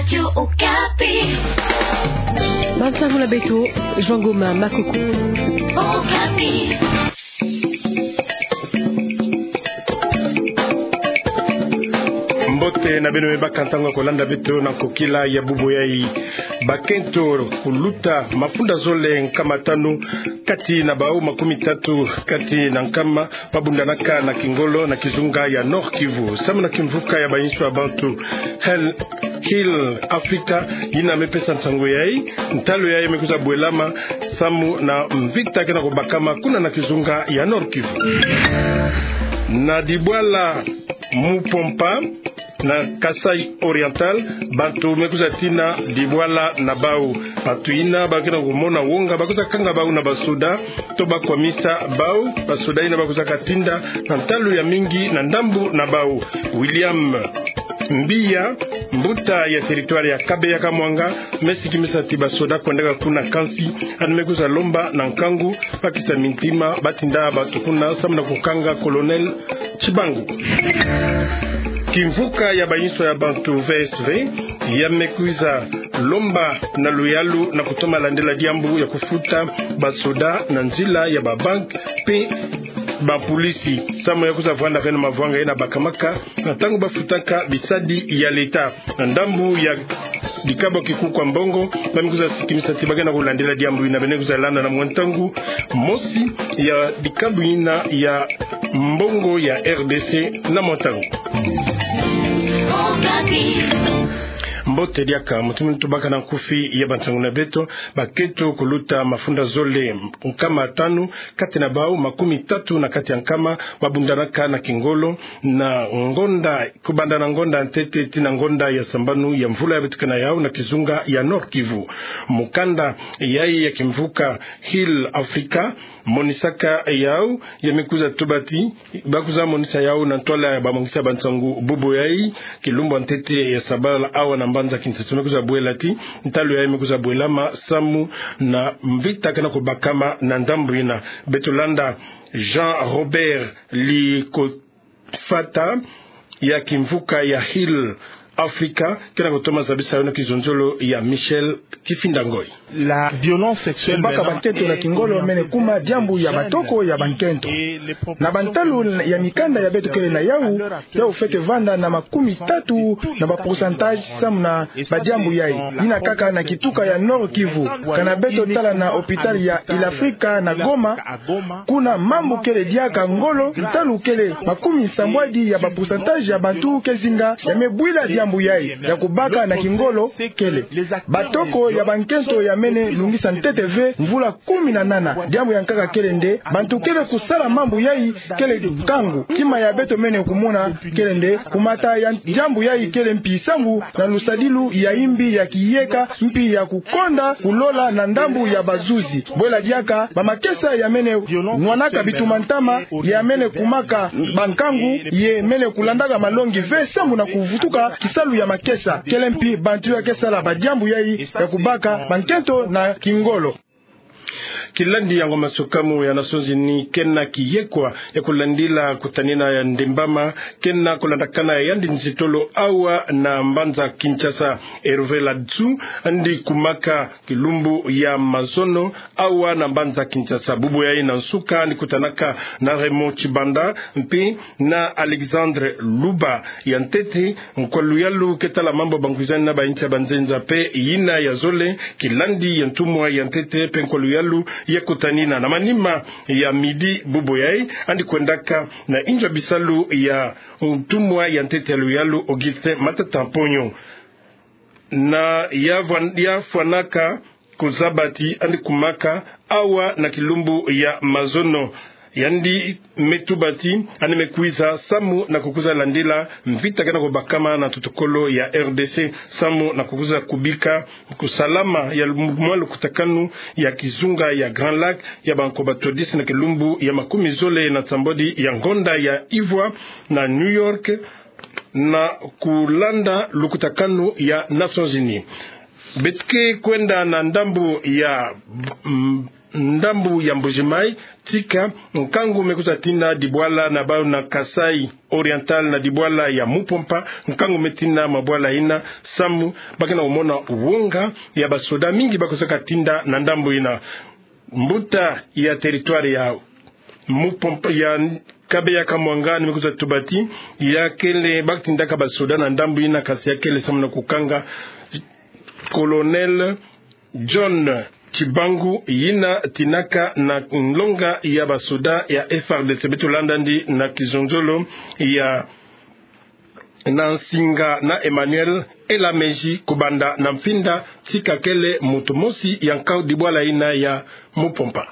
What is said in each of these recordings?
Radio Okapi. Mankavula Beto, Jean Goma, Makoko. Okapi. Mbote na beno bakantango kolanda beto na kokila ya bubo yai bakento kuluta mafunda zole nkama tanu kati na bao 13 kati na nkama babundanaka na Kingolo na Kizunga ya Nord Kivu samu na kimvuka ya banyiswa bantu Hill Africa yina mepesa nsango yai ntalo yai mekuza bwelama samu na mvita kena kubakama kuna na Kizunga ya Nord Kivu na Dibwala Mupompa na Kasai Oriental bantu mekuza tina Dibwala na bau bantu ina bakina kumona wonga bakuza kanga bau na basuda to bakwamisa bau basuda ina bakuza katinda na ntalo ya mingi na ndambu na bau William Mbia mbuta ya territoire ya Kabeya Kamwanga mesikimisa tiba soda kwendeka kuna kansi animekuza lomba na nkangu pakita mintima batinda batukuna samna kukanga Colonel Chibangu kimvuka ya bayiso ya bantu VSV yamekuza lomba na luyalu na kutoma landela diambu ya kufuta basoda na nzila ya babank pe ba polisi samu ya kuzavanda vena mavwanga ina bakamaka na tangu bafutaka bisadi ya leta na ndambu ya dikabo kikukwa mbongo bamikuza sikimisa tibagena kulandela diambu ina benekuza landa na mwantangu mosi ya dikabo ina ya mbongo ya RDC na mwantangu mbote diaka mutumu tubaka na kufi ya bantangu na beto baketo kuluta mafunda zole nkama tanu kati na bao 13 na kati ya nkama babundanaka na Kingolo na ngonda kubanda na ngonda ntete tina ngonda ya sambanu ya mvula ya betukana yao na Kizunga ya Nord Kivu mukanda yai ya kimvuka Hill Africa monisaka yao yamekuza tubati bakuza monisa yao na ntwala ya bamongisa bantangu bubo yai kilumbo ntete ya sabala awa na mbanza kintasuna kuza bwelati ntalo yai mekuza bwelama samu na mvita kana kubakama na ndambuina Betolanda Jean Robert Likofata ya kimvuka ya Hill Africa kena kutoma zabisa yono kizonjolo ya Michel Kifindangoi. La violence sexuelle baka bankento na Kingolo mene kuma diambu ya batoko ya bankento na bantalu ya mikanda ya beto kele na yau feke vanda na 13 na ba pourcentage samna ba diambu yai ina kaka na kituka ya Nord Kivu kana beto tala na hopital ya Ilafrika na Goma kuna mambo kele diaka ngolo ntalu kele 10 ya ba pourcentage ya bantu kezinga ya mebwila diambu yai ya kubaka na Kingolo kele batoko ya bankento ya mene lungisa nteteve mvula 18 diambu ya nkaka kele nde bantu kele kusala mambu yai kele nkangu kima ya beto mene kumona kele nde kumata ya diambu yai kele mpi sangu na lusadilu ya imbi ya kiyeka mpi ya kukonda kulola na ndambu ya bazuzi bwela diaka bamakesa ya mene mwanaka bitumantama ya mene kumaka bankangu ye mene kulandaga malongi ve sambu na kuvutuka kisalu ya makesa kele mpi bantu ya kesala badiambu yai ya kubaka bankento na Kingolo kilandi yango masukamu ya Nations Unies kena kiyekwa ya kulandila kutanina ya ndembama kena kulandakana ya yandi nzitolo awa na mbanza Kinshasa Hervé Ladzu andi kumaka kilumbu ya mazono awa na mbanza Kinshasa bubu ya ina nsuka ni kutanaka na Raymond Chibanda mpi na Alexandre Luba ya ntete mkwalu yalu ketala mambo bangwizani na baincha banzenza pe yina ya zole kilandi ya ntumwa ya ntete pe mkwalu yalu ya kutanina na manima ya midi bubo yai andi kwendaka na inja bisalu ya utumwa ya ntete yalu Augustin Matata Mponyo na ya fwanaka kuzabati andi kumaka awa na kilumbu ya mazono yandi metubati animekuiza samu na kukuza landila mvita kana kubakama na tutokolo ya RDC samu na kukuza kubika kusalama ya mwalo kutakanu ya Kizunga ya Grand Lac ya banko batodisi na kilumbu ya makumi zole na tambodi ya ngonda ya Ivoire na New York na kulanda lukutakanu ya Nations Unies betke kwenda na ndambu ya ndambu ya Mbujimai tika nkangu mekuza tinda dibwala na bao na Kasai Oriental na dibwala ya Mupompa nkangu metina mabwala ina samu bakena umona uwonga ya basoda mingi bakozaka tinda na ndambu ina mbuta ya territoire ya Mupompa ya Kabeya Kamwanga nimekuza tubati ya kele bakitindaka basoda na ndambu ina kasi ya kele samu na kukanga Colonel John Chibangu yina tinaka na nlonga ya basoda ya FRDC betulandandi na kizonzolo ya Nansinga na Emmanuel Elameji kubanda na mpinda tika kele mutumosi ya nkau dibwala ina ya Mupompa.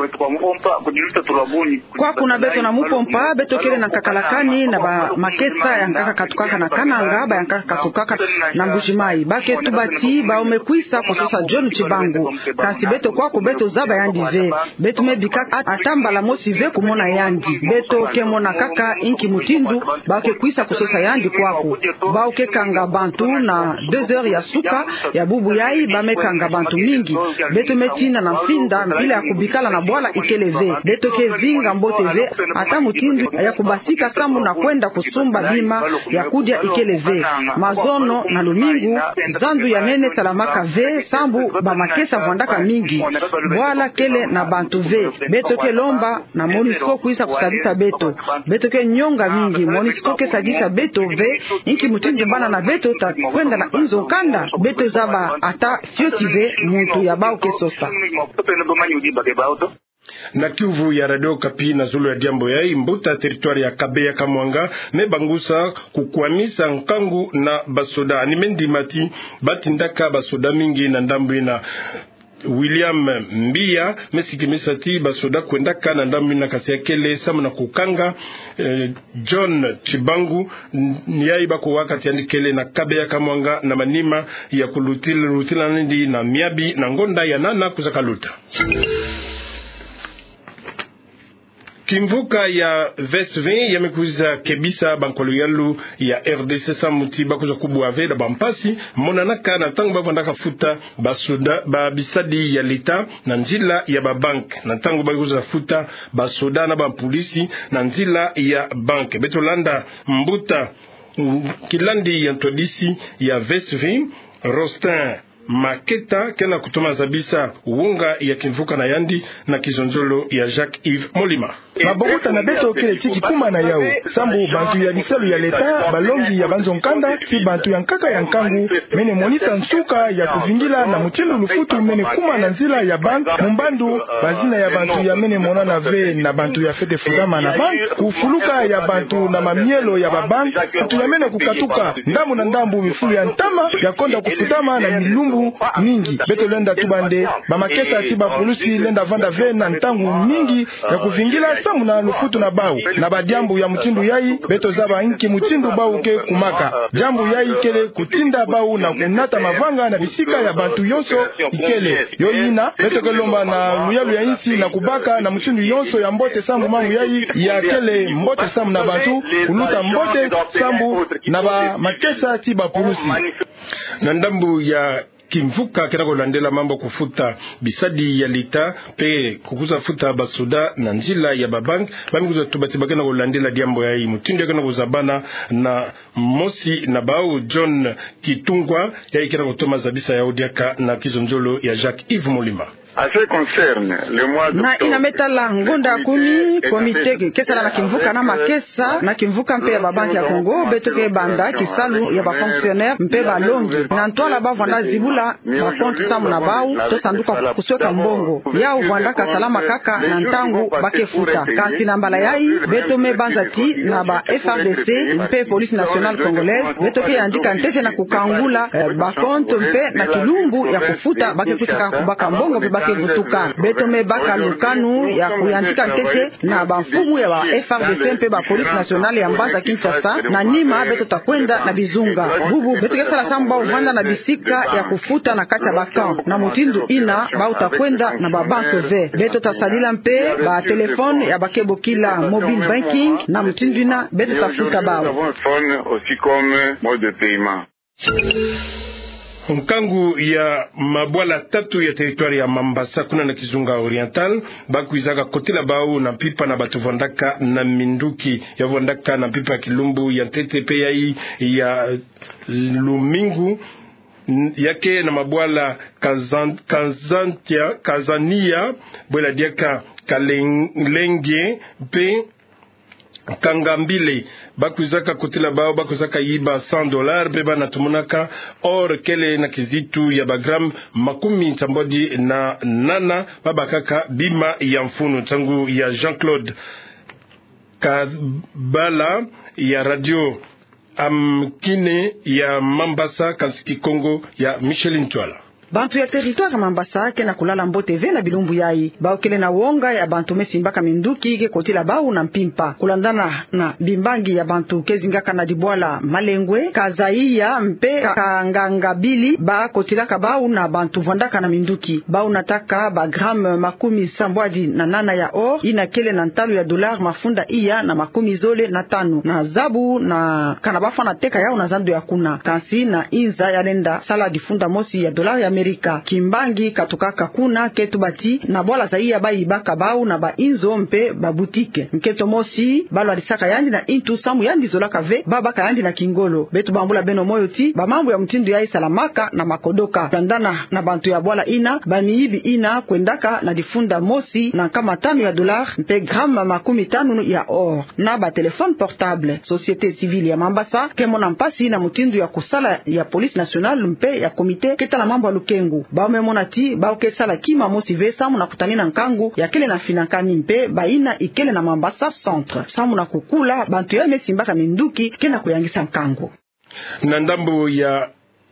Kwa kuna beto na Mupompa beto kele na kakalakani na ba makesa ya nkaka katukaka na kananga ba yankaka katukaka na Mbujimai bake tubati ba umekwisa kusosa John Chibangu kasi beto kwa beto zaba yandi ve beto mebika atamba la mosi ve kumona yandi beto kemona kaka inki mutindu bake kwisa kusosa yandi kwako ba ukekanga bantu na 2 heures ya suka ya bubu yai ba mekanga bantu mingi beto metina na mfinda mpila ya kubikala na bwala ikeleve beto kezinga mboteve ata mutindu ya kubasika samu na kwenda kusumba bima ya kudia ikeleve mazono na lumingu zandu ya nene salamaka ve sambu ba makesa vwandaka mingi bwala kele na bantu ve beto ke lomba na Monisco kuisa kusadisa beto ke nyonga mingi Monisco ke sadisa beto ve inki mutindu bana na beto ta kwenda na inzo kanda beto zaba ata fiotive muntu ya bao kesosa na Kivu ya Radio Kapi na Zulu ya Diambo ya mbuta territoire ya Kabeya Kamwanga mebangusa kukwamisa nkangu na basoda ni mendimati batindaka basoda mingi na ndambu ina William Mbia mesikimisati basoda kwendaka na ndambu ina kasi ya kele samu na kukanga John Chibangu niyai bako wakati yandikele na Kabeya Kamwanga na manima ya kulutila nindi na miabi na ngonda ya nana kuzakaluta Kimvuka ya VSV yamekuza kebisa bankolo yalu ya RDC samuti bakuza kubwa veda bampasi monanaka na tangu bavandaka futa basoda babisadi ya leta na nzila ya babank na tangu bakuza futa basoda na bapolisi na nzila ya bank betolanda mbuta kilandi ya ntodisi ya VSV Rostin Maketa kena kutuma zabisa uunga ya Kimvuka na Yandi na kizonzolo ya Jacques-Yves Molima. Mabogota na beto kele tiki kuma na yao sambu bantu ya bisalu ya leta balongi ya banzonkanda si bantu ya nkaka ya nkangu mene monisa nsuka ya kuvingila na mutindu lufutu mene kuma na nzila ya bank mumbandu bazina ya bantu ya mene mona na ve na bantu ya fete fudama na bank kufuluka ya bantu na mamielo ya babank bantu ya mene kukatuka ndamu na ndambu mifulu ya ntama ya konda kufutama na milumbu mingi beto lenda tubande bamakesa tiba polusi lenda vanda ve na ntangu mingi ya kuvingila samu na lufutu na bau na badiambu ya mutindu yai beto zaba inki mutindu bau ke kumaka jambu yai kele kutinda bau na kunata mavanga na bisika ya bantu yonso ikele yoyina beto kelomba na luyalu ya insi na kubaka na mutindu yonso ya mbote sambu mangu yai ya kele mbote samu na bantu kuluta mbote sambu na ba makesa tiba polusi na ndambu ya Kimvuka kena kulandela mambo kufuta bisadi ya lita pe kukuza futa basoda na njila ya babank bamikuza tubati bakena kulandela diambo ya hii mutindo kena kuzabana na mosi na bao John Kitungwa ya ikena kutoma zabisa ya odiaka na kizonzolo ya Jacques-Yves Molima. Na inametala ngonda kumi komite kesala na Kimvuka na makesa na Kimvuka mpe ya babanki ya Kongo betoke banda kisalu ya ba fonctionnaire mpe balongi na ntola bavanda zibula ba compte samu na bau to sanduka kusweka mbongo ya uvanda kasalama kaka na ntangu bakefuta kasi na mbala yai beto me banzati na ba FRDC mpe police nationale congolaise betoke yandika ntete na kukangula ba compte mpe na kilumbu ya kufuta bakekusaka kubaka mbongo pe vutuka beto me baka lukanu ya kuyandika ntete na bamfumu ya ba FRDC mpe ba police nationale ya Mbanza Kinshasa na nima beto takwenda na bizunga bubu beto kesala samba uvanda na bisika ya kufuta na kati ya bakan na mutindu ina ba utakwenda na ba banque ve beto tasalila mpe ba telefone ya bakebo kila mobile banking na mutindu ina beto tafuta bao Nkangu ya mabwala tatu ya teritwari ya Mambasa kuna na Kizunga Oriental bakuizaka kotila bao na pipa na batu vandaka na minduki ya vandaka na pipa Kilumbu ya TTP ya Lumingu yake na mabwala Kazania bwela diaka Kalenge pe Kangambile bakuzaka kutila bao bakuzaka yiba $100 beba na tumunaka or kele na kizitu ya bagram makumi tambodi na nana babakaka bima ya mfunu tangu ya Jean-Claude Kabala ya radio Amkine ya Mambasa Kansiki Kongo ya Micheline Twala. Bantu ya territoire Mambasa ke na kulala Mbote ve na bilumbu yai baokele na wonga ya bantu mesimbaka minduki ke kotila bau na mpimpa kulandana na bimbangi ya bantu kezingaka na dibwala Malengwe Kazaiya mpe Kangangabili ba kotila kabau na bantu vandaka na minduki bau nataka ba gram makumi sambwadi na nana ya or ina kele na ntalo ya dollar mafunda iya na makumi zole na tano na zabu na kanabafa na teka yao na zando ya kuna kansi na inza ya lenda sala difunda mosi ya dollar ya Amerika kimbangi katukaka kuna ketu bati na bwala zaia ba ibaka bau na ba inzo mpe ba boutique mketo mosi balo alisaka yandi na intu samu yandi zolaka ve baba yandi na kingolo betu bambula beno moyoti ba mambo ya mtindo ya Salamaka na makodoka landana na bantu ya bwala ina ba miibi ina kwendaka na difunda mosi na kama $5 mpe grama makumi 5 ya or na ba telefone portable société civile ya Mambasa kemo na mpasi na mtindo ya kusala ya police nationale mpe ya komite keta na mambo Kengu ba monati ba okesala kima motive samu na kutani na nkangu ya kele na finankani mpe baina ikele na Mambasa centre samu na kukula bantu ya mesimbaka minduki kena kuyangisa nkangu na ndambo ya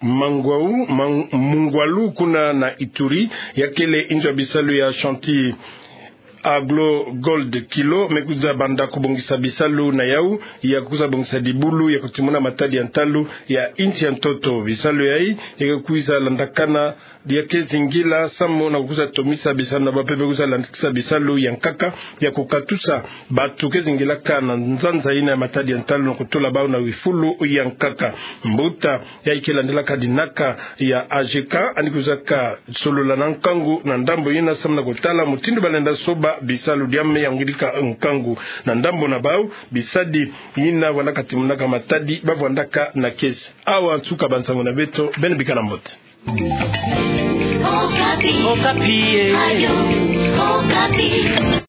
Mungwalu kuna na Ituri ya kele inja bisalu ya Chantier Aglo Gold Kilo mekuza banda kubongisa bisalu na yau ya kuza bongisa dibulu ya kutimuna matadi ya ntalu ya inchi ya ntoto bisalu yai ya kuza landakana ya kezingila samo na kuza tomisa bisalu na bapepe kuza landikisa bisalu ya nkaka ya kukatusa batu kezingila kana nzanza ina ya matadi ya ntalu na kutola bao na wifulu ya nkaka mbuta ya ikelandela kadinaka ya AJK anikuzaka solola na nkangu na ndambo ina samna kutala mutindu balenda soba bisalu diame yangirika nkangu na ndambo na bao bisadi ina wanaka timunaka matadi bavwandaka na kesi awa nsuka bansango na beto benebika na mbote Okapi. Okapi. Ayo. Okapi.